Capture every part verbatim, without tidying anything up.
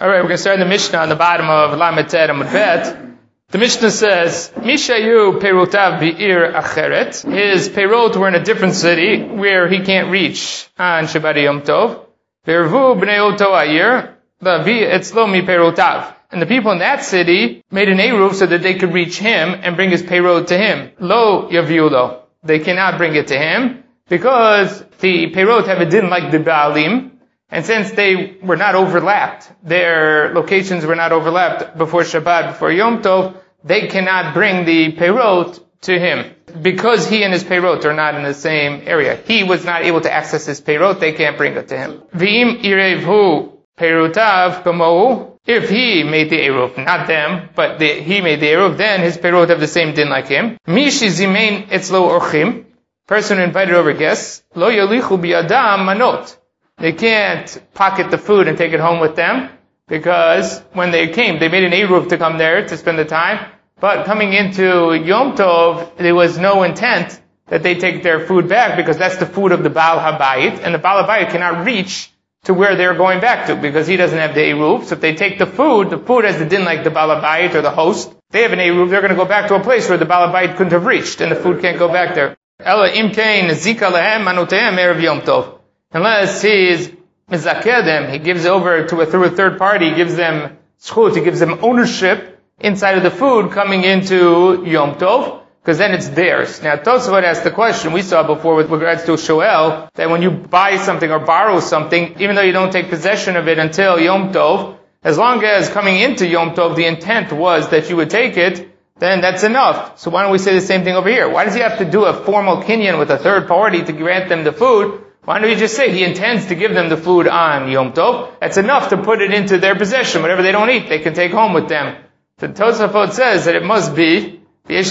Alright, we're going to start in the Mishnah on the bottom of Lamed Tet Amud Bet. The Mishnah says, Mishayu Perotav Bi'ir Acheret. His Perot were in a different city where he can't reach on Shabbat Yom Tov. Vervu Bnei Oto Ayir, Lavi Etzlo Mi Perotav. And the people in that city made an Eruv so that they could reach him and bring his Perot to him. Lo Yaviulo. They cannot bring it to him because the Perot have a din like the Baalim. And since they were not overlapped, their locations were not overlapped before Shabbat, before Yom Tov, they cannot bring the Perot to him. Because he and his Perot are not in the same area. He was not able to access his Perot, they can't bring it to him. V'im irevhu Perotav kamohu. If he made the Eruv, not them, but the, he made the Eruv, then his Perot have the same din like him. Mishi zimein etzlo orchim. Person who invited over guests. Lo yolichu biyadam manot. They can't pocket the food and take it home with them, because when they came, they made an Eruv to come there to spend the time, but coming into Yom Tov, there was no intent that they take their food back, because that's the food of the Baal HaBayit, and the Baal HaBayit cannot reach to where they're going back to, because he doesn't have the Eruv. So if they take the food, the food has the din like the Baal HaBayit or the host. They have an Eruv, they're going to go back to a place where the Baal HaBayit couldn't have reached, and the food can't go back there. Ela imkein zika lehem manotehem erev Yom Tov. Unless he is mizakeh them, he gives over to a, through a third party, he gives them schut, he gives them ownership inside of the food coming into Yom Tov, because then it's theirs. Now, Tosafot asked the question we saw before with regards to Shoel, that when you buy something or borrow something, even though you don't take possession of it until Yom Tov, as long as coming into Yom Tov the intent was that you would take it, then that's enough. So why don't we say the same thing over here? Why does he have to do a formal kinyan with a third party to grant them the food? Why don't we just say he intends to give them the food on Yom Tov? That's enough to put it into their possession. Whatever they don't eat, they can take home with them. The Tosafot says that it must be, it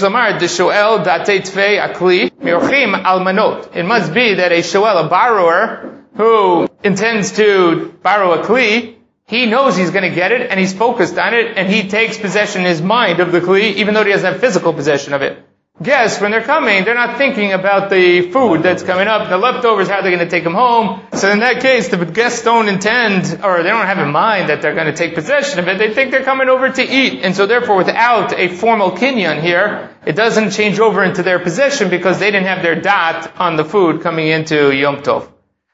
must be that a shoel, a borrower, who intends to borrow a kli, he knows he's going to get it, and he's focused on it, and he takes possession in his mind of the kli, even though he doesn't have physical possession of it. Guests, when they're coming, they're not thinking about the food that's coming up, the leftovers, how they're going to take them home. So in that case, the guests don't intend, or they don't have in mind that they're going to take possession of it. They think they're coming over to eat. And so therefore, without a formal kinyan here, it doesn't change over into their possession because they didn't have their dot on the food coming into Yom Tov.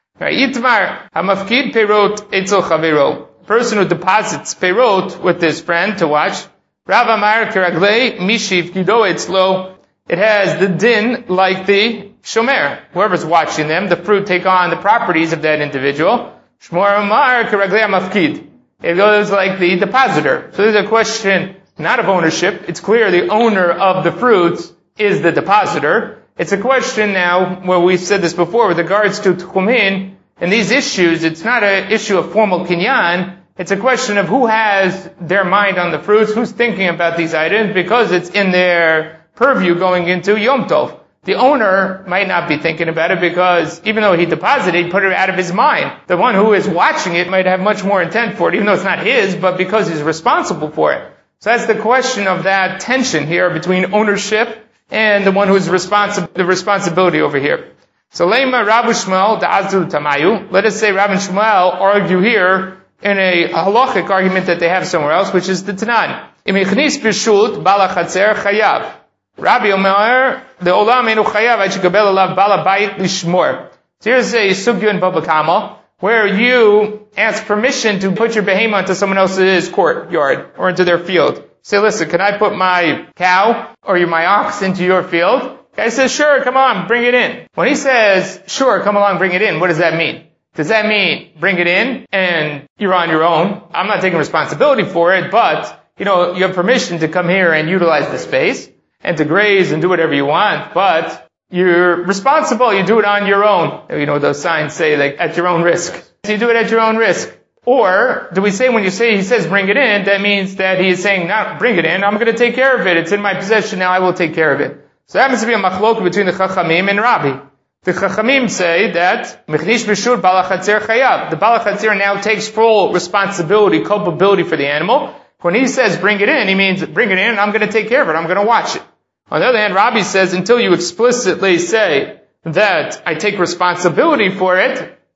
Yitmar, hamafkid perot etzel chavero. Person who deposits perot with his friend to watch. Rav Amar keraglei mishiv kido etzlo. It has the din like the shomer. Whoever's watching them, the fruit take on the properties of that individual. Shmor amar keraglei mafkid. It goes like the depositor. So there's a question not of ownership. It's clear the owner of the fruits is the depositor. It's a question now, where we've said this before, with regards to tchumin, and these issues, it's not an issue of formal kinyan. It's a question of who has their mind on the fruits, who's thinking about these items, because it's in their purview going into Yom Tov. The owner might not be thinking about it because even though he deposited, he put it out of his mind. The one who is watching it might have much more intent for it, even though it's not his, but because he's responsible for it. So that's the question of that tension here between ownership and the one who's responsible, the responsibility over here. So Lema Rav Shmuel Da'azu Tamayu. Let us say Rav and Shmuel argue here in a halachic argument that they have somewhere else, which is the Tanan. Im ichnis b'shut bala chatzer chayav. Rabbi Omer, the olam enu chayav ha'chikabel alav bala bayit lishmor. So here's a sugya in Baba Kama, where you ask permission to put your behemoth into someone else's courtyard, or into their field. Say, listen, can I put my cow, or my ox into your field? Guy says, sure, come on, bring it in. When he says, sure, come along, bring it in, what does that mean? Does that mean bring it in and you're on your own? I'm not taking responsibility for it, but, you know, you have permission to come here and utilize the space and to graze and do whatever you want, but you're responsible, you do it on your own. You know, those signs say, like, at your own risk. So you do it at your own risk. Or, do we say when you say, he says bring it in, that means that he is saying, not bring it in, I'm going to take care of it, it's in my possession now, I will take care of it. So that happens to be a machlok between the Chachamim and Rabbi. The Chachamim say that Mechnish B'shur Balachatzer Chayav. The Balachatzer now takes full responsibility, culpability for the animal. When he says bring it in, he means bring it in and I'm going to take care of it. I'm going to watch it. On the other hand, Rabbi says until you explicitly say that I take responsibility for it,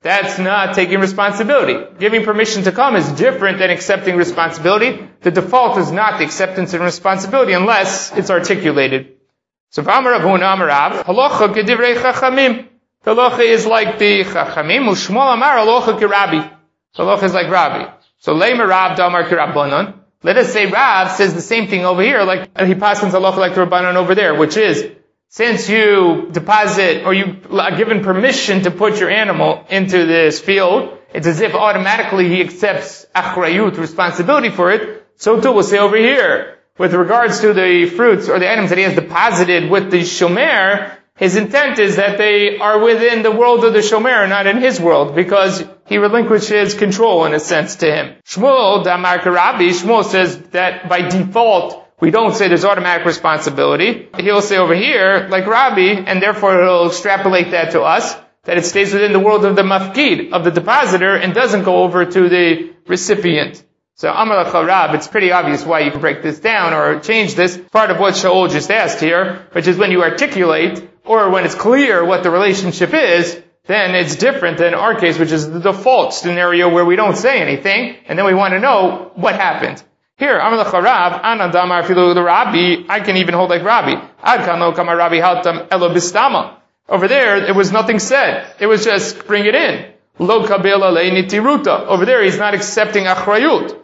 that's not taking responsibility. Giving permission to come is different than accepting responsibility. The default is not the acceptance and responsibility unless it's articulated. So, V'amar Rav Huna Amar Rav, halacha kedivrei chachamim. The halacha is like the chachamim. U'shmuel Amar halacha k'Rabbi. The halacha is like Rabbi. So, Leimer Rav Damar k'Rabbanon. Let us say Rav says the same thing over here, like he passes halacha like the Rabbanon over there, which is, since you deposit, or you are given permission to put your animal into this field, it's as if automatically he accepts achrayut, responsibility for it. So too we'll say over here, with regards to the fruits or the items that he has deposited with the shomer, his intent is that they are within the world of the shomer, not in his world, because he relinquishes control in a sense to him. Shmuel, Damar Karabi, Shmuel says that by default, we don't say there's automatic responsibility. He'll say over here, like Rabbi, and therefore he'll extrapolate that to us, that it stays within the world of the mafkid, of the depositor, and doesn't go over to the recipient. So, Amar Lacha Rab, it's pretty obvious why you can break this down or change this. Part of what Shaul just asked here, which is when you articulate, or when it's clear what the relationship is, then it's different than our case, which is the default scenario where we don't say anything, and then we want to know what happened. Here, Amar Lacha Rab, Anan Damar Filu the Rabbi, I can even hold like Rabbi. Ad Kano Kama Rabbi Haltam Elo Bistama. Over there, it was nothing said. It was just bring it in. Lo Kabela Le Nitiruta. Over there, he's not accepting Achrayut.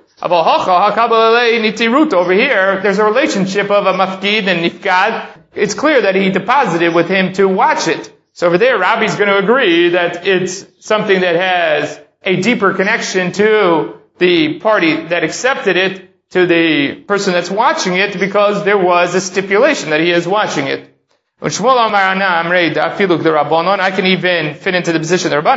Over here, there's a relationship of a mafkid and nifkad. It's clear that he deposited with him to watch it. So over there, Rabbi's going to agree that it's something that has a deeper connection to the party that accepted it, to the person that's watching it, because there was a stipulation that he is watching it. I can even fit into the position of the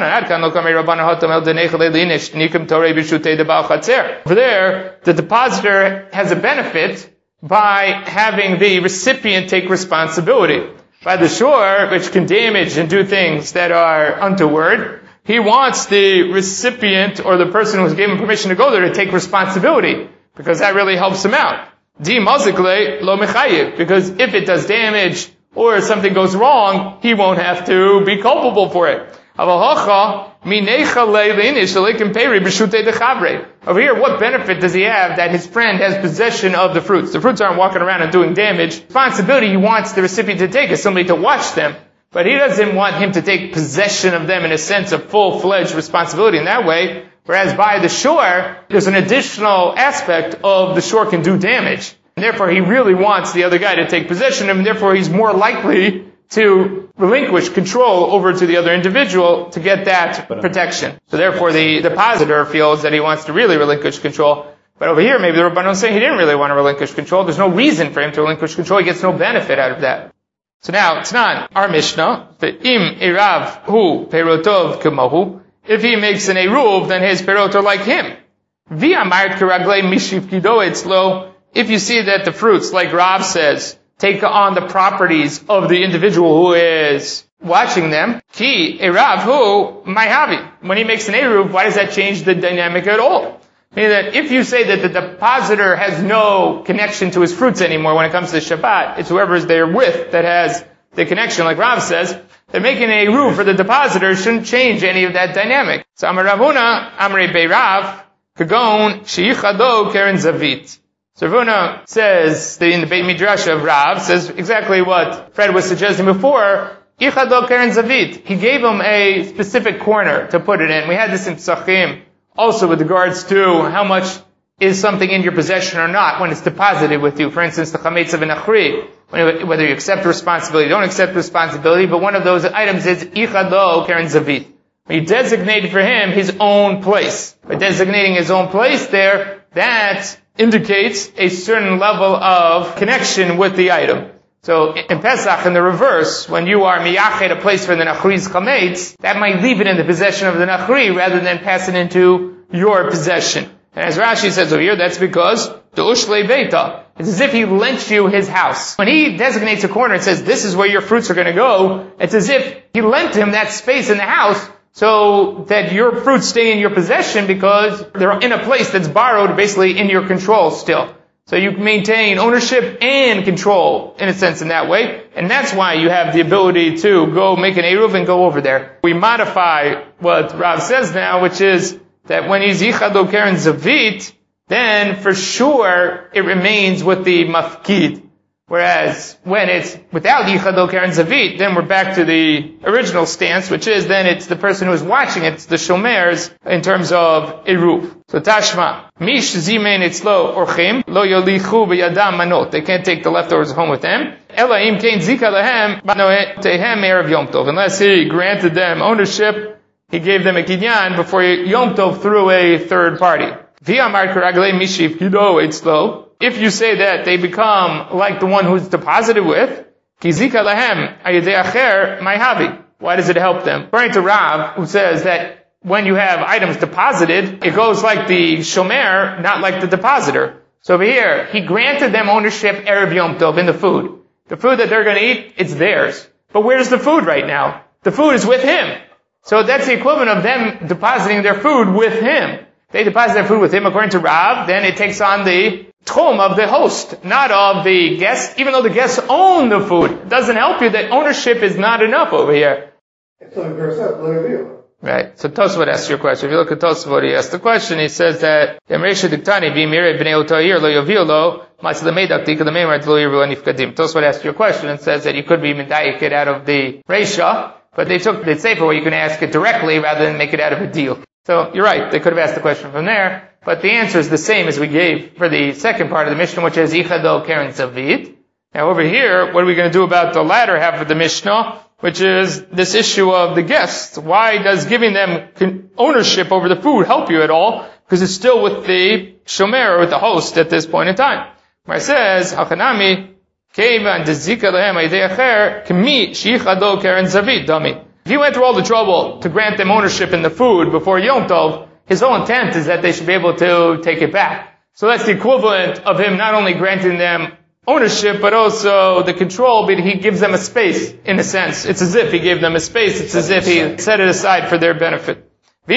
Rabbanon. Over there, the depositor has a benefit by having the recipient take responsibility. By the shore, which can damage and do things that are untoward, he wants the recipient or the person who's given permission to go there to take responsibility, because that really helps him out. Because if it does damage, or if something goes wrong, he won't have to be culpable for it. Over here, what benefit does he have that his friend has possession of the fruits? The fruits aren't walking around and doing damage. Responsibility he wants the recipient to take is somebody to watch them. But he doesn't want him to take possession of them in a sense of full-fledged responsibility in that way. Whereas by the shore, there's an additional aspect of the shore can do damage. And therefore, he really wants the other guy to take possession of him, and therefore he's more likely to relinquish control over to the other individual to get that protection. So therefore, the depositor feels that he wants to really relinquish control. But over here, maybe the Rabbanon is saying he didn't really want to relinquish control. There's no reason for him to relinquish control. He gets no benefit out of that. So now, Tanan, our Mishnah, the im irav hu perotov kemahu. If he makes an eruv, then his perot are like him. V'amart keraglei mishivkido etzlo. If you see that the fruits, like Rav says, take on the properties of the individual who is watching them, ki irav hu mayhavi. When he makes an eruv, why does that change the dynamic at all? Meaning that if you say that the depositor has no connection to his fruits anymore when it comes to Shabbat, it's whoever is there with that has the connection, like Rav says, then making a eruv for the depositor shouldn't change any of that dynamic. So Amar Rav Huna, Amrei Beirav, Kagon, Sheichado Keren Zavit. So Ravuna says, in the Beit Midrash of Rav, says exactly what Fred was suggesting before, Ichado Keren Zavit. He gave him a specific corner to put it in. We had this in Psachim, also with regards to how much is something in your possession or not when it's deposited with you. For instance, the Chametz of an Achri, whether you accept responsibility, don't accept responsibility, but one of those items is Ichado Keren Zavit. He designated for him his own place. By designating his own place there, that indicates a certain level of connection with the item. So in Pesach, in the reverse, when you are miyached a place for the Nachri's chametz, that might leave it in the possession of the Nachri rather than pass it into your possession. And as Rashi says over here, that's because the ushlei beita. It's as if he lent you his house. When he designates a corner and says, this is where your fruits are going to go, it's as if he lent him that space in the house so that your fruits stay in your possession because they're in a place that's borrowed basically in your control still. So you maintain ownership and control, in a sense, in that way. And that's why you have the ability to go make an Eruv and go over there. We modify what Rav says now, which is that when he's Yichad Lo Keren Zavit, then for sure it remains with the Mafkid. Whereas when it's without Yichad Lo Keren Zavit, then we're back to the original stance, which is then it's the person who's watching it, it's the Shomers, in terms of Eruv. So Tashma, Mish Zimein Itzlo Orchim, Lo Yolichu B'Yadam Manot. They can't take the leftovers home with them. Ela Im Kein Zika Lehem, Tehem Erev Yom Tov. Unless he granted them ownership, he gave them a Kinyan before Yom Tov through a third party. V'Amar Karaglei Mishiv Kido Itzlo. If you say that they become like the one who's deposited with, Kizika Lahem Ayidei Acher Mayhavi. Why does it help them? According to Rav, who says that when you have items deposited, it goes like the Shomer, not like the depositor. So over here, he granted them ownership Erev Yom Tov in the food. The food that they're going to eat, it's theirs. But where's the food right now? The food is with him. So that's the equivalent of them depositing their food with him. They deposit their food with him, according to Rav, then it takes on the tchum of the host, not of the guest, even though the guests own the food. It doesn't help you that ownership is not enough over here. Right. So Tosfot asks your question. If you look at Tosfot, he asks the question, he says that Tosfot asks your question and says that you could be medayik it out of the Reisha, but they took the safer way, you can ask it directly rather than make it out of a deal. So you're right, they could have asked the question from there, but the answer is the same as we gave for the second part of the Mishnah, which is Yichad Lo Keren Zavit. Now over here, what are we going to do about the latter half of the Mishnah, which is this issue of the guests? Why does giving them ownership over the food help you at all? Because it's still with the shomer, or with the host at this point in time. Where it says, Hachanami, Keivan Dezika Lehem Ayidei Acher, Kmi Shichad Lo Keren Zavit, Dami. If he went through all the trouble to grant them ownership in the food before Yom Tov, his whole intent is that they should be able to take it back. So that's the equivalent of him not only granting them ownership, but also the control, but he gives them a space, in a sense. It's as if he gave them a space, it's as if he set it aside for their benefit.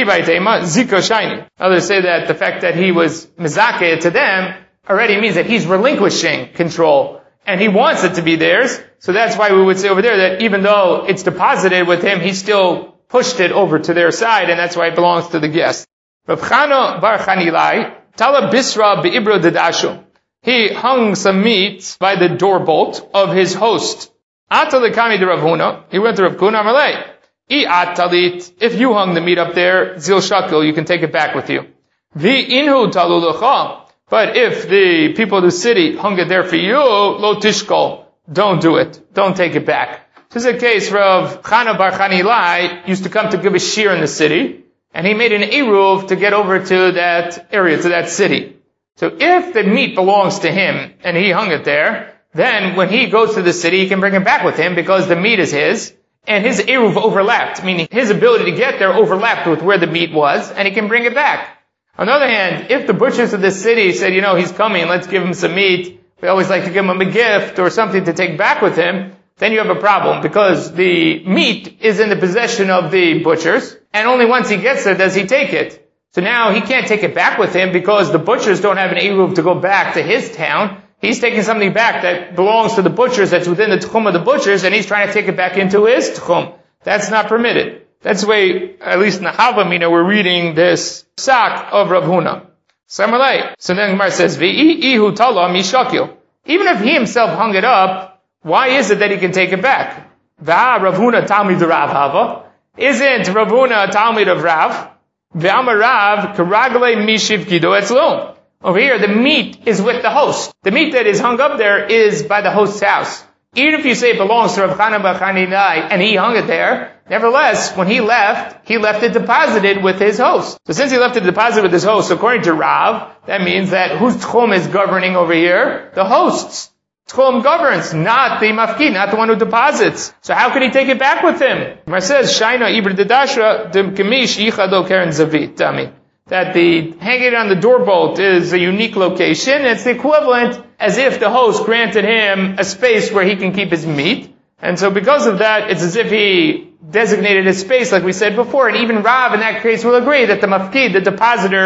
Ziko Shaini. Others say that the fact that he was mizakeh to them already means that he's relinquishing control. And he wants it to be theirs. So that's why we would say over there that even though it's deposited with him, he still pushed it over to their side, and that's why it belongs to the guest. Rav Chana bar Chanilai, Tala Bisra be'ibro dedashu. He hung some meat by the door bolt of his host. Ata lekami de Rav Huna. He went to Rav Huna Amalei. I atalit. If you hung the meat up there, zil shakil, you can take it back with you. Vi inhu talu lecha. But if the people of the city hung it there for you, lo tishkol, don't do it. Don't take it back. This is a case Rav Chana bar Chanilai used to come to give a shir in the city, and he made an eruv to get over to that area, to that city. So if the meat belongs to him, and he hung it there, then when he goes to the city, he can bring it back with him because the meat is his, and his eruv overlapped, meaning his ability to get there overlapped with where the meat was, and he can bring it back. On the other hand, if the butchers of the city said, you know, he's coming, let's give him some meat, we always like to give him a gift or something to take back with him, then you have a problem because the meat is in the possession of the butchers, and only once he gets there does he take it. So now he can't take it back with him because the butchers don't have an eruv to go back to his town. He's taking something back that belongs to the butchers, that's within the tchum of the butchers, and he's trying to take it back into his tchum. That's not permitted. That's the way, at least in the Havamina, we're reading this psak of Rav Huna. Samalei. So then Gemara says, V'i'ihu tala mishakil. Even if he himself hung it up, why is it that he can take it back? V'a Rav Huna Talmid Rav Hava. Isn't Rav Huna a Talmid of Rav? V'amar Rav karagle mishiv kido etzlo. Over here, the meat is with the host. The meat that is hung up there is by the host's house. Even if you say it belongs to Rav Chana bar Chanilai and he hung it there, nevertheless, when he left, he left it deposited with his host. So since he left it deposited with his host, according to Rav, that means that whose tchum is governing over here? The host's tchum governs, not the mafki, not the one who deposits. So how can he take it back with him? It says, Shaina ibr dedashra demkemish yichado keren zavit. Tami. That the hanging on the door bolt is a unique location. It's the equivalent as if the host granted him a space where he can keep his meat. And so because of that, it's as if he designated a space like we said before. And even Rav in that case will agree that the mafkid, the depositor,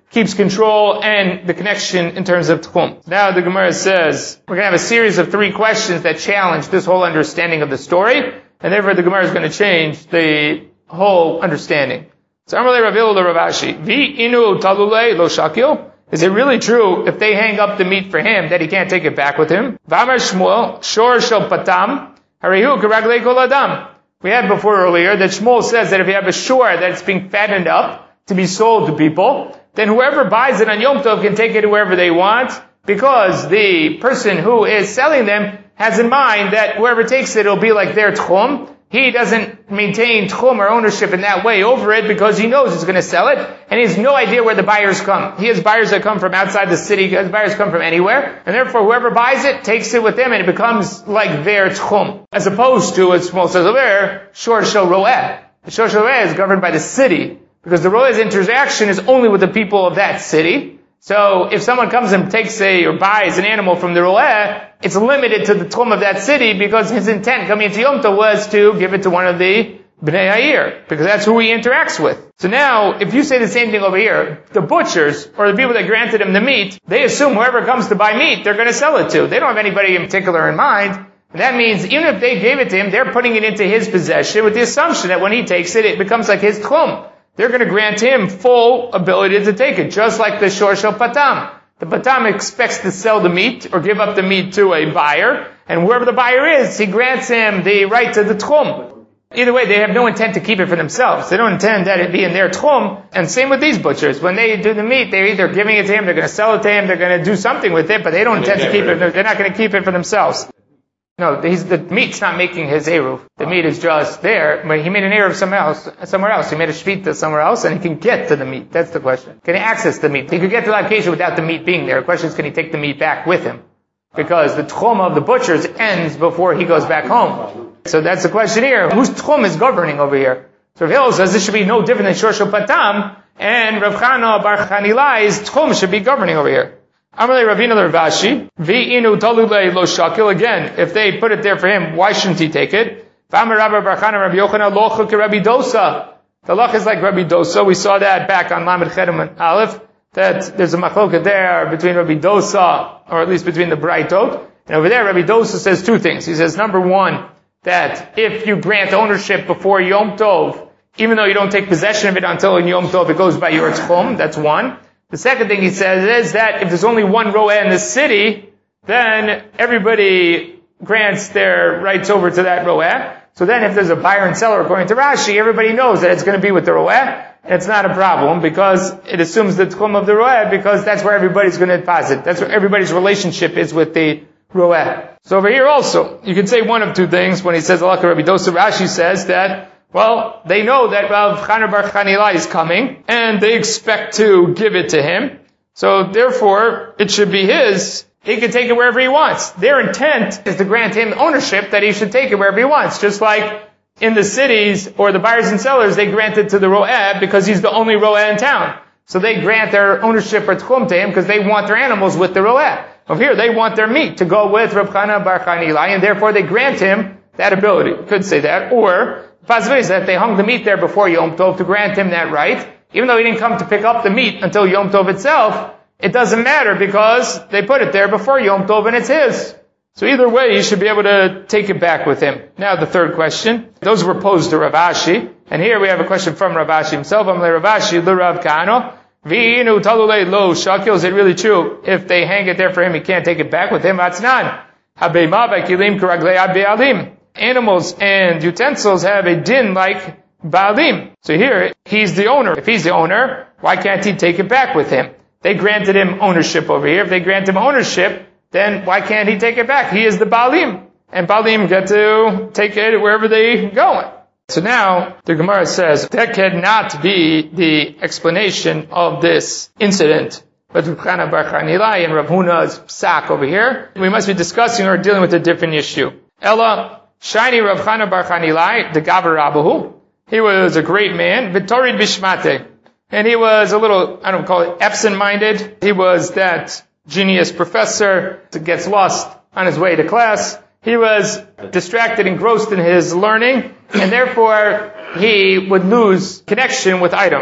keeps control and the connection in terms of tchum. Now the Gemara says, we're going to have a series of three questions that challenge this whole understanding of the story, and therefore the Gemara is going to change the whole understanding. So Amalei Ravil to Ravashi, Vi inu talule lo shakil. Is it really true if they hang up the meat for him that he can't take it back with him? V'amar Shmuel, shor shel patam, harihu karaglei kol adam. We had before earlier that Shmuel says that if you have a shore that's being fattened up to be sold to people, then whoever buys it on Yom Tov can take it wherever they want, because the person who is selling them has in mind that whoever takes it will be like their tchum. He doesn't maintain tchum or ownership in that way over it because he knows he's going to sell it, and he has no idea where the buyers come. He has buyers that come from outside the city, he has buyers come from anywhere, and therefore whoever buys it takes it with them and it becomes like their tchum. As opposed to, as Shmuel says over there, shor shel roeh. The shor shel roeh is governed by the city, because the roeh's interaction is only with the people of that city. So if someone comes and takes a, or buys an animal from the roeh, it's limited to the tchum of that city because his intent coming into Yom Tov was to give it to one of the Bnei Ha'ir, because that's who he interacts with. So now, if you say the same thing over here, the butchers, or the people that granted him the meat, they assume whoever comes to buy meat, they're going to sell it to. They don't have anybody in particular in mind. And that means even if they gave it to him, they're putting it into his possession with the assumption that when he takes it, it becomes like his tchum. They're going to grant him full ability to take it, just like the shor shel patam. The patam expects to sell the meat or give up the meat to a buyer, and whoever the buyer is, he grants him the right to the tchum. Either way, they have no intent to keep it for themselves. They don't intend that it be in their tchum. And same with these butchers. When they do the meat, they're either giving it to him, they're going to sell it to him, they're going to do something with it, but they don't intend to keep it. They're not going to keep it for themselves. No, he's, the meat's not making his eruv. The meat is just there. But he made an eruv somewhere else, somewhere else. He made a shvita somewhere else, and he can get to the meat. That's the question. Can he access the meat? He could get to the location without the meat being there. The question is, can he take the meat back with him? Because the tchum of the butchers ends before he goes back home. So that's the question here. Whose tchum is governing over here? So Rav Hillel says this should be no different than shor shel patam, and Rav Chana bar Chanilai's tchum should be governing over here. Amalei Ravina Ravashi, V'inu talulei lo shakil. Again, if they put it there for him, why shouldn't he take it? V'amar Rabbi Bar Chana Rabbi Yochanan lo chuk Rabbi Dosa. The lach is like Rabbi Dosa. We saw that back on Lamed Chedem and Aleph, that there's a machloket there between Rabbi Dosa, or at least between the Braitot. And over there, Rabbi Dosa says two things. He says, number one, that if you grant ownership before Yom Tov, even though you don't take possession of it until in Yom Tov, it goes by your tchum. That's one. The second thing he says is that if there's only one roeh in the city, then everybody grants their rights over to that roeh. So then if there's a buyer and seller, according to Rashi, everybody knows that it's going to be with the roeh, and it's not a problem because it assumes the tchum of the roeh, because that's where everybody's going to deposit. That's where everybody's relationship is with the roeh. So over here also, you can say one of two things when he says Alaka Rabbi Dosa. Rashi says that, well, they know that Rav Chana bar Chanilai is coming, and they expect to give it to him. So therefore, it should be his. He can take it wherever he wants. Their intent is to grant him ownership that he should take it wherever he wants. Just like in the cities, or the buyers and sellers, they grant it to the roeh because he's the only roeh in town. So they grant their ownership or tchum to him because they want their animals with the roeh. Over here, they want their meat to go with Rav Chana bar Chanilai, and therefore they grant him that ability. You could say that. Or the possibility is that they hung the meat there before Yom Tov to grant him that right. Even though he didn't come to pick up the meat until Yom Tov itself, it doesn't matter because they put it there before Yom Tov and it's his. So either way, he should be able to take it back with him. Now the third question. Those were posed to Rav Ashi. And here we have a question from Rav Ashi himself. Amalei Rav Ashi, L'Rav Kano. V'inu talulei lo shakil. Is it really true? If they hang it there for him, he can't take it back with him. Atznan. Habeima v'kilim k'raglei ad-be'alim. Animals and utensils have a din like Baalim. So here, he's the owner. If he's the owner, why can't he take it back with him? They granted him ownership over here. If they grant him ownership, then why can't he take it back? He is the Baalim. And Baalim get to take it wherever they go. So now, the Gemara says, that cannot be the explanation of this incident. But Rav Chana bar Chanilai and Rav Huna's psak over here, we must be discussing or dealing with a different issue. Ella, Shiny Rav Chana bar Chanilai, the Gavar Rabahu. He was a great man, Vitorid Bishmate. And he was a little, I don't call it absent-minded. He was that genius professor that gets lost on his way to class. He was distracted, engrossed in his learning, and therefore he would lose connection with items.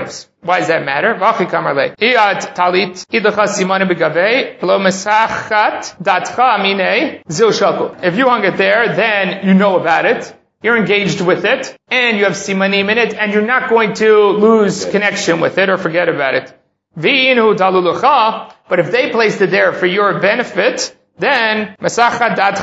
Why does that matter? If you hung it there, then you know about it. You're engaged with it, and you have simanim in it, and you're not going to lose connection with it or forget about it. But if they placed it there for your benefit, then you're going to have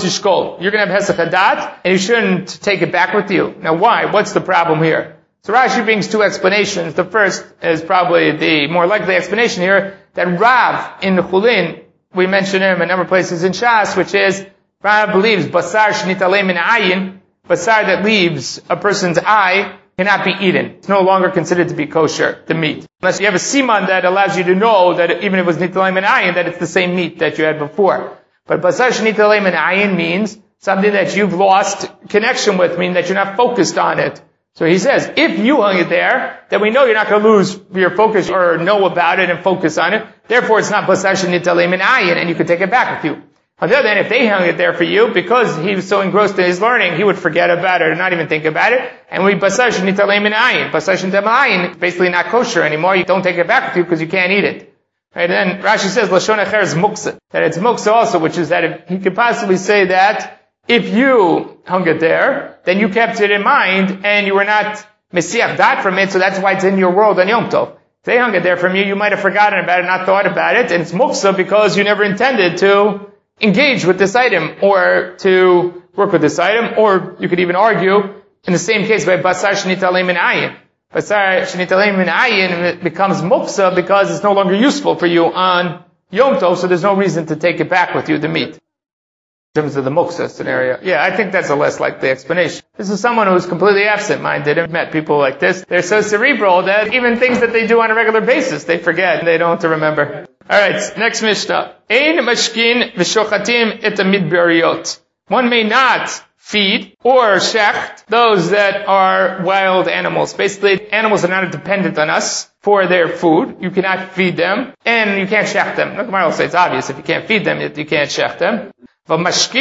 hesach hadat, and you shouldn't take it back with you. Now why? What's the problem here? So Rashi brings two explanations. The first is probably the more likely explanation here, that Rav in Chulin, we mention him in a number of places in Shas, which is, Rav believes, basar shnitalei min ayin, basar that leaves a person's eye, cannot be eaten. It's no longer considered to be kosher, the meat. Unless you have a siman that allows you to know that even if it was nitalei min ayin, that it's the same meat that you had before. But basar shnitalei min ayin means something that you've lost connection with, meaning that you're not focused on it. So he says, if you hung it there, then we know you're not going to lose your focus or know about it and focus on it. Therefore, it's not basar shnitalei min ayin, and you can take it back with you. On the other hand, if they hung it there for you, because he was so engrossed in his learning, he would forget about it and not even think about it. And we basar shnitalei min ayin. Basar shnitalei min ayin is basically not kosher anymore. You don't take it back with you because you can't eat it. Right? And then Rashi says, Lashon Acher is muksa. That it's muksa also, which is that if, he could possibly say that if you hung it there, then you kept it in mind and you were not mesiach dat from it, so that's why it's in your world on Yom Tov. If they hung it there from you, you might have forgotten about it, not thought about it, and it's muksa because you never intended to engage with this item or to work with this item, or you could even argue in the same case by basar shnitalei min ayin. Basar shnitalei min ayin becomes muksa because it's no longer useful for you on Yom Tov, so there's no reason to take it back with you, the meat. In terms of the muksa scenario. Yeah, I think that's a less likely explanation. This is someone who's completely absent-minded. I've met people like this. They're so cerebral that even things that they do on a regular basis, they forget. They don't remember. Alright, next Mishnah. Ein mashkin v'shochatim et hamidbariyot. One may not feed or shecht those that are wild animals. Basically, animals are not dependent on us for their food. You cannot feed them, and you can't shecht them. The Gemara will say it's obvious. If you can't feed them, you can't shecht them. You're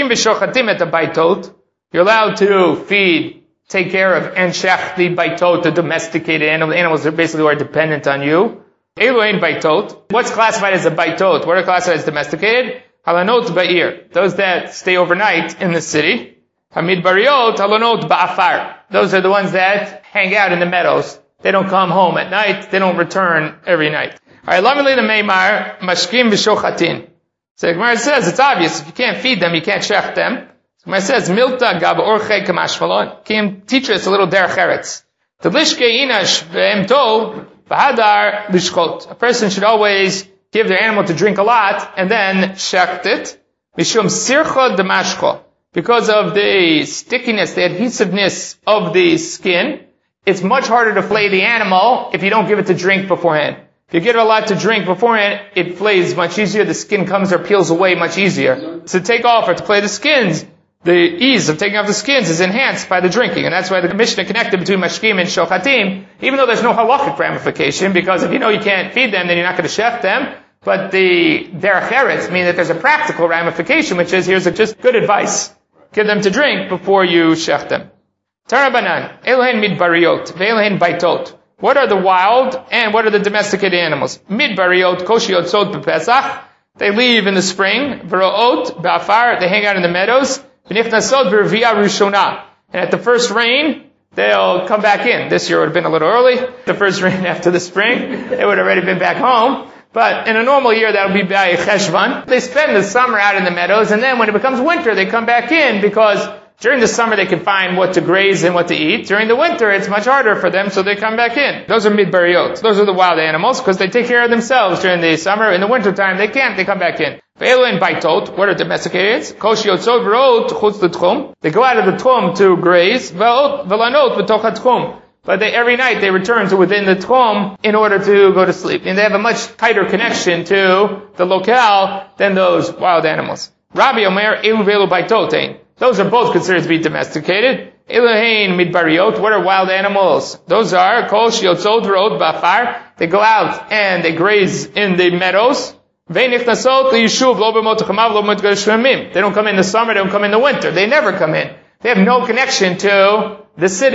allowed to feed, take care of, and shech the baitot, the domesticated animals. Animals that basically are dependent on you. Eloin baitot. What's classified as a baitot? What are classified as domesticated? Halanot ba'ir. Those that stay overnight in the city. Hamid bariot, halanot ba'afar. Those are the ones that hang out in the meadows. They don't come home at night. They don't return every night. Alright, lamili the meimar, mashkim v'shochatin. So the Gemara says, it's obvious, if you can't feed them, you can't shech them. So the Gemara says, Milta gab orche kamashmalon. Can teach us a little derech eretz. The lishke inash ve'emto v'hadar lishchot. A person should always give their animal to drink a lot, and then shecht it. Mishum sircha demashcho. Because of the stickiness, the adhesiveness of the skin, it's much harder to flay the animal if you don't give it to drink beforehand. If you give it a lot to drink beforehand, it flays much easier, the skin comes or peels away much easier. To take off or to flay the skins, the ease of taking off the skins is enhanced by the drinking. And that's why the Mishnah connected between mashkim and shochatim, even though there's no halachic ramification, because if you know you can't feed them, then you're not going to shech them. But the derech eretz mean that there's a practical ramification, which is, here's a just good advice. Give them to drink before you shech them. Tarabanan, elohen midbariot, ve'elohen baitot. What are the wild and what are the domesticated animals? Midbariot, koshiot, sod, bepesach. They leave in the spring. V'ro'ot, ba'afar. They hang out in the meadows. V'nichnasot, b'revia rishona. And at the first rain, they'll come back in. This year would have been a little early. The first rain after the spring, they would have already been back home. But in a normal year, that would be by Cheshvan. They spend the summer out in the meadows, and then when it becomes winter, they come back in because during the summer, they can find what to graze and what to eat. During the winter, it's much harder for them, so they come back in. Those are midbariot. Those are the wild animals, because they take care of themselves during the summer. In the wintertime, they can't. They come back in. Ve'elu and baitot. What are domesticated? Koshiot sod v'rot chutz l'tchum. They go out of the tchum to graze. Ve'ot v'lanot v'toch ha'tchum. But they, every night they return to within the tchum in order to go to sleep. And they have a much tighter connection to the locale than those wild animals. Rabbi Omer, elu ve'elu baitotein. Those are both considered to be domesticated. Elohein midbariot. What are wild animals? Those are kol shiotzot v'rot ba'afar. They go out and they graze in the meadows. Ve'nichnasot liyishuv lo b'mot chamav lo b'mot shemim. They don't come in the summer. They don't come in the winter. They never come in. They have no connection to the city.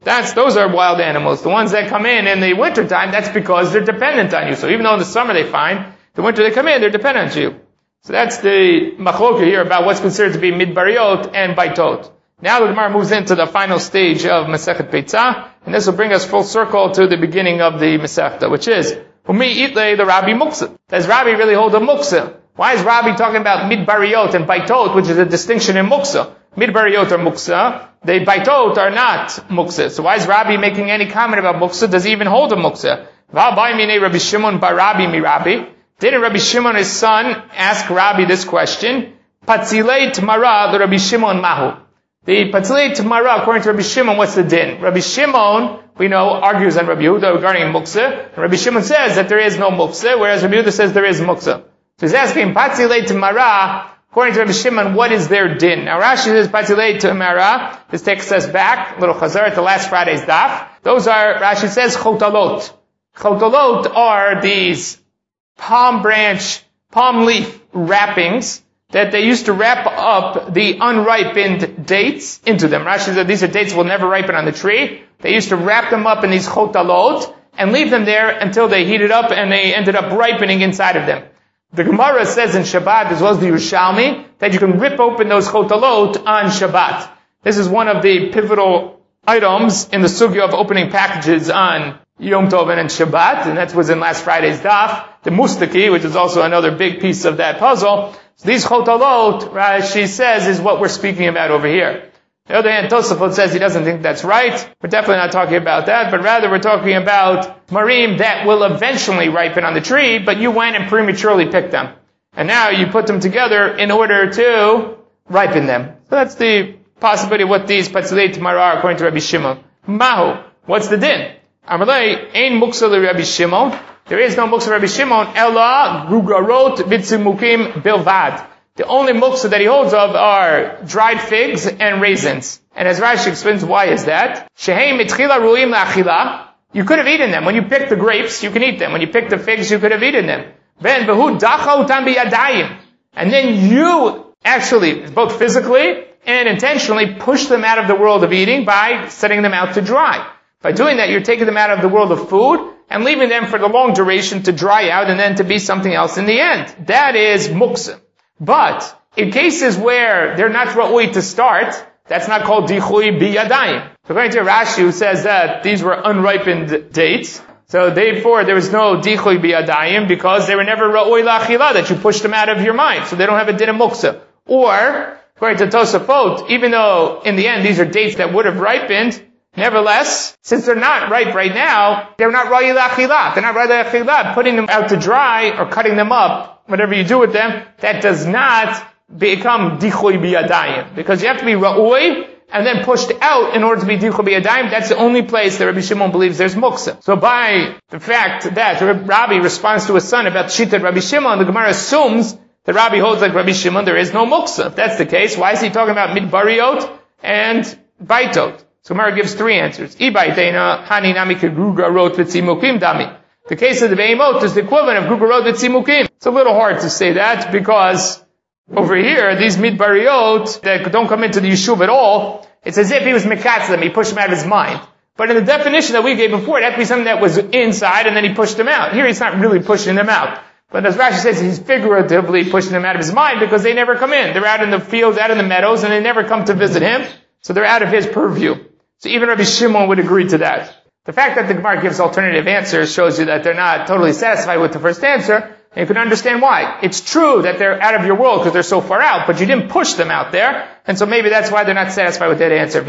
That's, those are wild animals. The ones that come in in the wintertime, that's because they're dependent on you. So even though in the summer they find, the winter they come in, they're dependent on you. So that's the machloka here about what's considered to be midbariot and baitot. Now the Gemara moves into the final stage of Masechet Beitzah, and this will bring us full circle to the beginning of the Masechta, which is, Umi itle the Rabbi muksa. Does Rabbi really hold a muksa? Why is Rabbi talking about midbariot and baitot, which is a distinction in muksa? Midbariot are muksa, the baitot are not muksa. So why is Rabbi making any comment about muksa? Does he even hold a muksa? Rabbi Shimon bar Rabbi mi Rabbi. Didn't Rabbi Shimon, his son, ask Rabbi this question? Patzilei Tmara, the Rabbi Shimon Mahu. The Patzilei Tmara, according to Rabbi Shimon, what's the din? Rabbi Shimon, we know, argues on Rabbi Yehuda regarding muksa. And Rabbi Shimon says that there is no muksa, whereas Rabbi Yehuda says there is muksa. So he's asking, Patzilei Tmara, according to Rabbi Shimon, what is their din? Now Rashi says, Patzilei Tmara, this takes us back, a little chazar at the last Friday's daf. Those are, Rashi says, chotalot. Chotalot are these palm branch, palm leaf wrappings that they used to wrap up the unripened dates into them. Rashi said these are dates that will never ripen on the tree. They used to wrap them up in these chotalot and leave them there until they heated up and they ended up ripening inside of them. The Gemara says in Shabbat, as well as the Yerushalmi, that you can rip open those chotalot on Shabbat. This is one of the pivotal items in the sugya of opening packages on Yom Tov and Shabbat, and that was in last Friday's daf. The mustaki, which is also another big piece of that puzzle. So these chotalot, Rashi says, is what we're speaking about over here. On the other hand, Tosafot says he doesn't think that's right. We're definitely not talking about that, but rather we're talking about marim that will eventually ripen on the tree, but you went and prematurely picked them. And now you put them together in order to ripen them. So that's the possibility of what these Patzilei Tmara are according to Rabbi Shimon. Mahu, what's the din? Amalei, ein muksa le Rabbi Shimon. There is no muksa Rabbi Shimon, ela gugarot vitzimukim bilvad. The only muksa that he holds of are dried figs and raisins. And as Rashi explains, why is that? Shehem mitchila ruim la'achila. You could have eaten them. When you pick the grapes, you can eat them. When you pick the figs, you could have eaten them. Ben behu dacha utam biyadayim. And then you actually, both physically and intentionally, push them out of the world of eating by setting them out to dry. By doing that, you're taking them out of the world of food and leaving them for the long duration to dry out and then to be something else in the end. That is muksa. But in cases where they're not ra'ui to start, that's not called dichui biyadayim. So according to Rashi, who says that these were unripened dates, so therefore there was no dichui biyadayim because they were never ra'ui la'achila, that you pushed them out of your mind, so they don't have a din of muksa. Or, according to Tosafot, even though in the end these are dates that would have ripened, nevertheless, since they're not ripe right now, they're not ra'ui la'achila. They're not ra'ui la'achila. Putting them out to dry or cutting them up, whatever you do with them, that does not become dichui biyadayim. Because you have to be ra'ui and then pushed out in order to be dichui biyadayim. That's the only place that Rabbi Shimon believes there's muksa. So by the fact that Rabbi responds to his son about Shittat Rabbi Shimon, the Gemara assumes that Rabbi holds like Rabbi Shimon, there is no muksa. If that's the case, why is he talking about midbariot and baitot? So Gemara gives three answers. Ibaitena hani nami kegugarot v'tzimukim dami. The case of the behemoth is the equivalent of gugarot v'tzimukim. It's a little hard to say that because over here, these midbariot that don't come into the yishuv at all, it's as if he was mekatz them, he pushed them out of his mind. But in the definition that we gave before, it had to be something that was inside and then he pushed them out. Here he's not really pushing them out. But as Rashi says, he's figuratively pushing them out of his mind because they never come in. They're out in the fields, out in the meadows, and they never come to visit him. So they're out of his purview. So even Rabbi Shimon would agree to that. The fact that the Gemara gives alternative answers shows you that they're not totally satisfied with the first answer, and you can understand why. It's true that they're out of your world because they're so far out, but you didn't push them out there, and so maybe that's why they're not satisfied with that answer.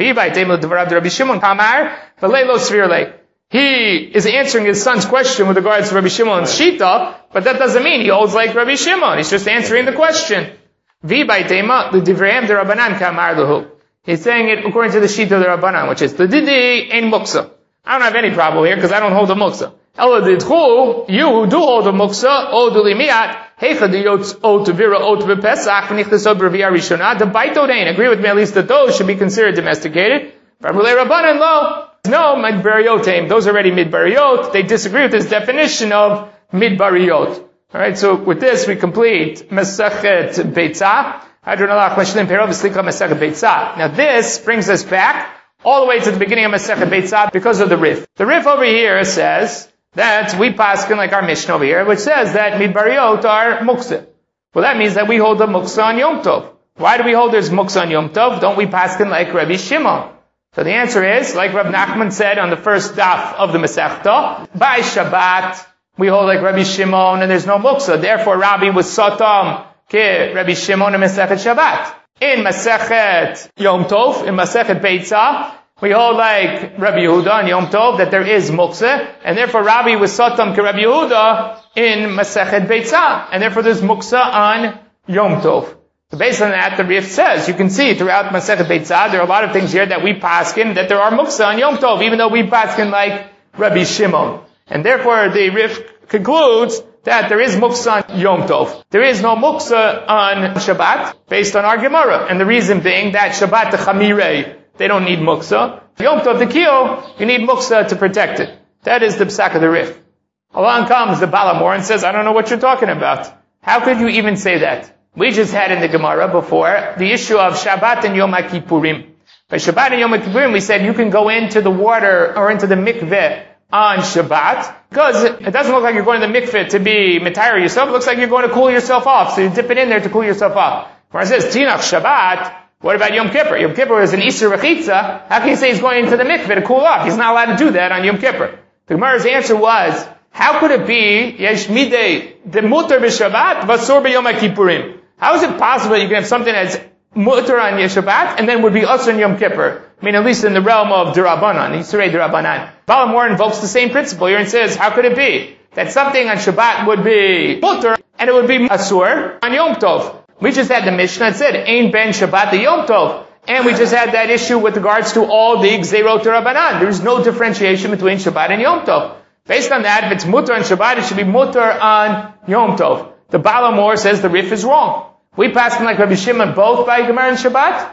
He is answering his son's question with regards to Rabbi Shimon's shita, but that doesn't mean he holds like Rabbi Shimon. He's just answering the question. He's saying it according to the shita of the Rabbanan, which is the didi ein muksa. I don't have any problem here because I don't hold the muksa. Ela didchu, you who do hold the muksa, odu limiat, heicha diyot ot vira ot bepesach v'nichtasod b'reviyah rishona. The baitot ein. Agree with me at least that those should be considered domesticated. Rabulei Rabbanan lo. No, midbariot. Those are already midbariot. They disagree with this definition of midbariot. All right. So with this we complete Masechet Beitzah. Now this brings us back all the way to the beginning of Masechet Beitzah because of the Rif. The Rif over here says that we paskin like our Mishnah over here, which says that midbariyot are muksa. Well, that means that we hold the muksa on Yom Tov. Why do we hold there's muksa on Yom Tov? Don't we paskin like Rabbi Shimon? So the answer is, like Rabbi Nachman said on the first daf of the Masechta, by Shabbat, we hold like Rabbi Shimon and there's no muksa. Therefore, Rabbi was sotam ke Rabbi Shimon in Masechet Shabbat. In Masechet Yom Tov, in Masechet Beitzah, we hold like Rabbi Yehuda on Yom Tov that there is muksa, and therefore Rabbi was sotam ke Rabbi Yehuda in Masechet Beitzah, and therefore there's muksa on Yom Tov. So based on that, the Rif says, you can see throughout Masechet Beitzah, there are a lot of things here that we paskin, that there are muksa on Yom Tov, even though we paskin like Rabbi Shimon. And therefore the Rif concludes that there is muksa on Yom Tov. There is no muksa on Shabbat, based on our Gemara. And the reason being that Shabbat the Chamirei, they don't need muksa. Yom Tov the Kiyo, you need muksa to protect it. That is the psak of the Rif. Along comes the Balamor and says, I don't know what you're talking about. How could you even say that? We just had in the Gemara before the issue of Shabbat and Yom HaKippurim. By Shabbat and Yom HaKippurim, we said you can go into the water or into the mikveh on Shabbat, because it doesn't look like you're going to the mikveh to be mitayr yourself. It looks like you're going to cool yourself off. So you dip it in there to cool yourself off. Where it says Tinach Shabbat, what about Yom Kippur? Yom Kippur is an Isur Rechitza. How can you say he's going into the mikveh to cool off? He's not allowed to do that on Yom Kippur. The Gemara's answer was, how could it be Yesh Midei the mutar b'Shabbat v'asur b'Yom HaKippurim? How is it possible you can have something that's mutar on Shabbat and then would be asur on Yom Kippur? I mean, at least in the realm of Durabanan, Yisurei Durabanan. Balamor invokes the same principle here and says, how could it be that something on Shabbat would be mutar and it would be asur on Yom Tov? We just had the Mishnah that said, Ein ben Shabbat the Yom Tov. And we just had that issue with regards to all the Gzeirot Durabanan. There is no differentiation between Shabbat and Yom Tov. Based on that, if it's mutar on Shabbat, it should be mutar on Yom Tov. The Balamor says the Rif is wrong. We pass them like Rabbi Shimon both by Gemara and Shabbat,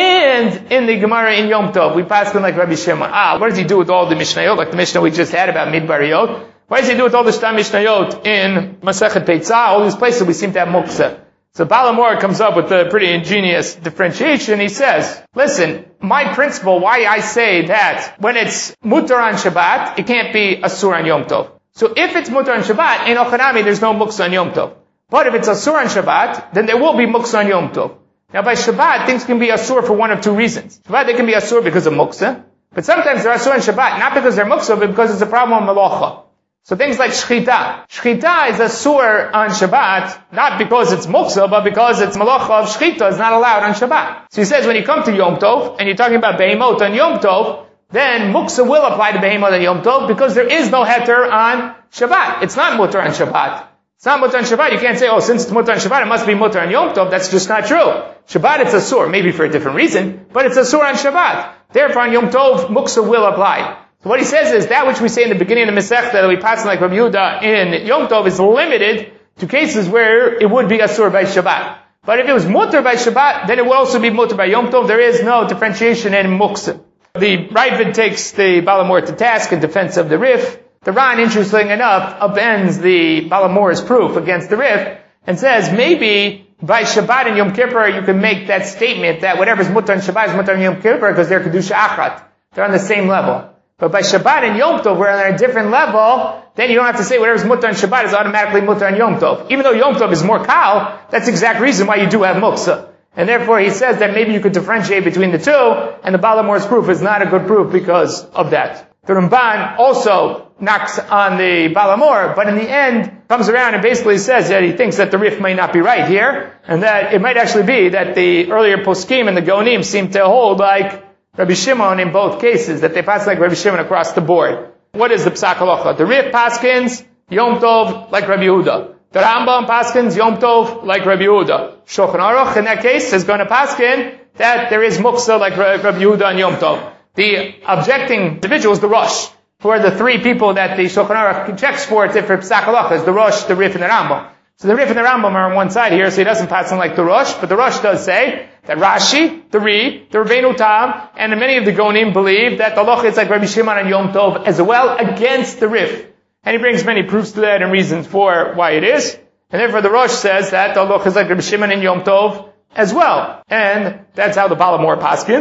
and in the Gemara in Yom Tov, we pass them like Rabbi Shimon. Ah, what does he do with all the Mishnayot, like the Mishnah we just had about Midbariyot? What does he do with all the Shtam Mishnayot in Masechet Beitzah? All these places we seem to have muksa. So Balamor comes up with a pretty ingenious differentiation. He says, listen, my principle, why I say that when it's mutar on Shabbat, it can't be asur on Yom Tov. So if it's mutar on Shabbat, in Ochanami, there's no muksa on Yom Tov. But if it's asur on Shabbat, then there will be muksa on Yom Tov. Now by Shabbat, things can be asur for one of two reasons. Shabbat, they can be asur because of muksa, but sometimes they're asur on Shabbat, not because they're muksa, but because it's a problem of malacha. So things like shchita. Shchita is asur on Shabbat, not because it's muksa, but because it's malacha of shchita is not allowed on Shabbat. So he says when you come to Yom Tov, and you're talking about behemot on Yom Tov, then muksa will apply to behemot on Yom Tov, because there is no heter on Shabbat. It's not mutar on Shabbat. It's not mutar on Shabbat. You can't say, oh, since it's mutar on Shabbat, it must be mutar on Yom Tov. That's just not true. Shabbat, it's asur, maybe for a different reason, but it's asur on Shabbat. Therefore, on Yom Tov, muksa will apply. So what he says is that which we say in the beginning of the Masechta that we pass like Rabbi Yehuda in Yom Tov is limited to cases where it would be asur by Shabbat. But if it was mutar by Shabbat, then it would also be mutar by Yom Tov. There is no differentiation in muksa. The Ravid takes the Balamor to task in defense of the Rif. The Ran, interestingly enough, upends the Balamor's proof against the Rif and says maybe by Shabbat and Yom Kippur you can make that statement that whatever's mutar on Shabbat is mutar on Yom Kippur because they're kedusha achat. They're on the same level. But by Shabbat and Yom Tov, we're on a different level, then you don't have to say whatever's mutar on Shabbat is automatically mutar on Yom Tov. Even though Yom Tov is more kal, that's the exact reason why you do have muksa. And therefore he says that maybe you could differentiate between the two, and the Balamor's proof is not a good proof because of that. The Ramban also knocks on the Balamor, but in the end comes around and basically says that he thinks that the Rif may not be right here, and that it might actually be that the earlier poskim and the Gaonim seem to hold like Rabbi Shimon in both cases, that they pass like Rabbi Shimon across the board. What is the Psak Halacha? The Rif paskins, Yom Tov, like Rabbi Yehuda. The Rambam paskins, Yom Tov, like Rabbi Yehuda. Shulchan Aruch, in that case, is going to paskin that there is muksa like Rabbi Yehuda and Yom Tov. The objecting individual is the Rosh, who are the three people that the Shulchan Aruch checks for to for Psak Halacha, is the Rosh, the Rif, and the Rambam. So the Rif and the Rambam are on one side here, so he doesn't pass on like the Rosh, but the Rosh does say that Rashi, the Ri, the Rabbeinu Tam, and many of the Gonim believe that the halacha is like Rabbi Shimon and Yom Tov as well against the Rif. And he brings many proofs to that and reasons for why it is. And therefore the Rosh says that the halacha is like Rabbi Shimon and Yom Tov as well. And that's how the Balamor paskind.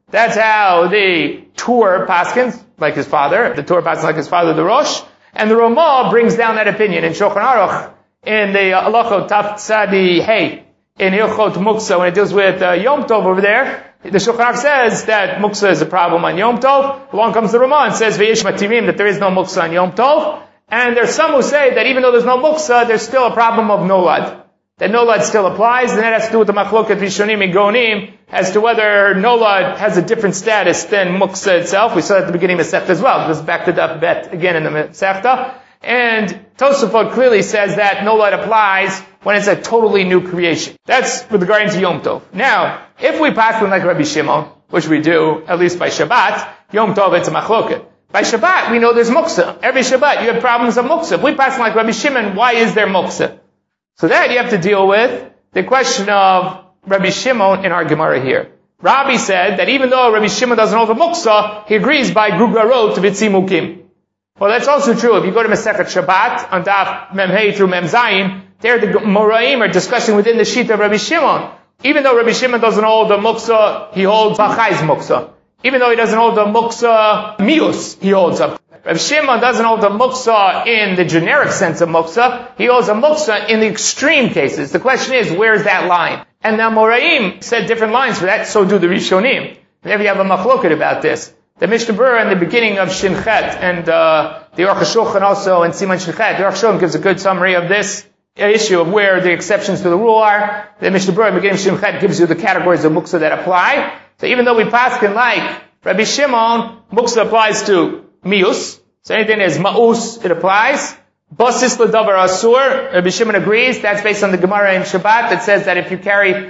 That's how the Tur paskins, like his father. The Tur paskins like his father, the Rosh. And the Ramah brings down that opinion in Shulchan Aruch, in the Halachot Taf Tzadi Hey, in Hilchot Muksa, when it deals with uh, Yom Tov over there. The Shulchan Aruch says that Muksa is a problem on Yom Tov. Along comes the Ramah and says, V'yesh matirim, that there is no Muksa on Yom Tov. And there's some who say that even though there's no Muksa, there's still a problem of Nolad. That Nolad still applies, and that has to do with the Machloket Rishonim and Gonim, as to whether Nolad has a different status than Muksa itself. We saw that at the beginning of the Masechta as well. This is back to Daf Bet again in the Masechta. And Tosafot clearly says that Nolad applies when it's a totally new creation. That's with regard to Yom Tov. Now, if we pass them like Rabbi Shimon, which we do, at least by Shabbat, Yom Tov it's a Machloket. By Shabbat, we know there's Muksa. Every Shabbat you have problems of Muksa. If we pass them like Rabbi Shimon, why is there Muksa? So that you have to deal with the question of Rabbi Shimon in our Gemara here. Rabbi said that even though Rabbi Shimon doesn't hold the Muksa, he agrees by Grugarot Vitzimukim. Well, that's also true. If you go to Masechet Shabbat, on Daf Mem Hey through Mem Zayin, there the Moraim are discussing within the sheet of Rabbi Shimon. Even though Rabbi Shimon doesn't hold the Muksa, he holds Bachai's Muksa. Even though he doesn't hold the Muksa Mius, he holds up. Rabbi Shimon doesn't hold a muksa in the generic sense of muksa. He holds a muksa in the extreme cases. The question is, where's that line? And now Moraim said different lines for that, so do the Rishonim. Maybe you have a machloket about this. The Mishnah Berurah in the beginning of Shinchet, and uh, the Aruch HaShulchan also in Siman Shinchet, the Aruch HaShulchan gives a good summary of this issue of where the exceptions to the rule are. The Mishnah Berurah in the beginning of Shinchet gives you the categories of muksa that apply. So even though we paskin like Rabbi Shimon, muksa applies to mius. So anything that is ma'us, it applies. Basis l'davar asur, Rabbi Shimon agrees. That's based on the Gemara in Shabbat that says that if you carry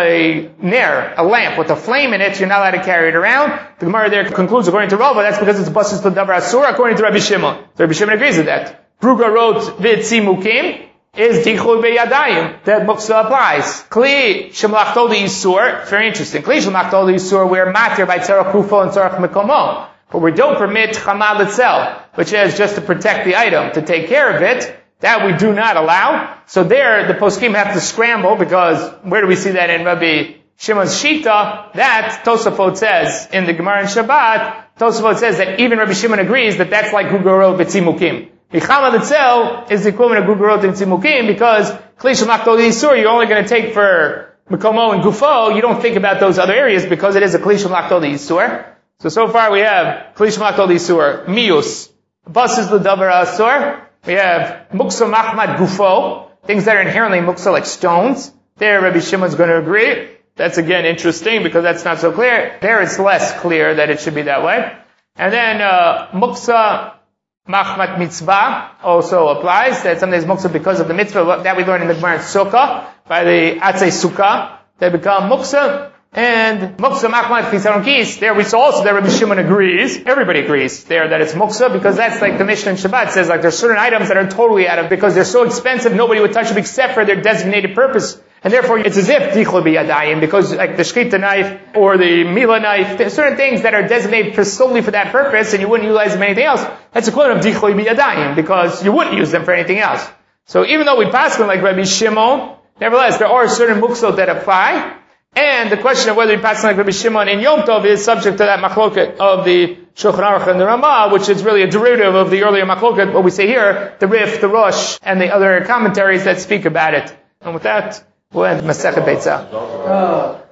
a ner, a lamp with a flame in it, you're not allowed to carry it around. The Gemara there concludes, according to Rava, that's because it's basis l'davar asur, according to Rabbi Shimon. So Rabbi Shimon agrees with that. Bruga wrote v'tzimukim is dichul beyadayim. That muksa applies. Kli shemlachto l'isur, very interesting. Kli shemlachto l'isur, we're matir by tzarach kufo and tzarach mekomo. But we don't permit chamal itself, which is just to protect the item, to take care of it. That we do not allow. So there, the poskim have to scramble, because where do we see that in Rabbi Shimon's Shita? That Tosafot says in the Gemara in Shabbat, Tosafot says that even Rabbi Shimon agrees that that's like Gugurot B'tzimukim. The chamal itself is the equivalent of Gugurot B'tzimukim, because Kli Shemachto L'Isur, you're only going to take for Mekomo and Gufo. You don't think about those other areas because it is a Kli Shemachto L'Isur. So, so far we have Kli Shemachto L'Isur, Mius, Basis L'Davar Asur. We have Muksa Machmat Gufo, things that are inherently Muksa, like stones. There Rabbi Shimon's going to agree. That's again interesting because that's not so clear. There it's less clear that it should be that way. And then, uh, Muksa Machmat Mitzvah also applies. That something is Muksa because of the mitzvah. That we learn in the Gemara in Sukkah, by the Atzei Sukkah. They become Muksa. And Muksa Machmat Chisaron Kis, there we saw also that Rabbi Shimon agrees, everybody agrees there that it's Muksa, because that's like the Mishnah in Shabbat says, like there's certain items that are totally out of, because they're so expensive, nobody would touch them except for their designated purpose. And therefore it's as if Dichol B'Yadayim, because like the Shkita knife, or the Mila knife, there's certain things that are designated for solely for that purpose, and you wouldn't utilize them for anything else. That's equivalent of Dichol B'Yadayim, because you wouldn't use them for anything else. So even though we pass them like Rabbi Shimon, nevertheless there are certain Muksot that apply. And the question of whether you pass like Rabbi Shimon in Yom Tov is subject to that machloket of the Shulchan Aruch and the Ramah, which is really a derivative of the earlier machloket, what we say here, the Rif, the Rosh, and the other commentaries that speak about it. And with that, we'll end Masechet Beitzah.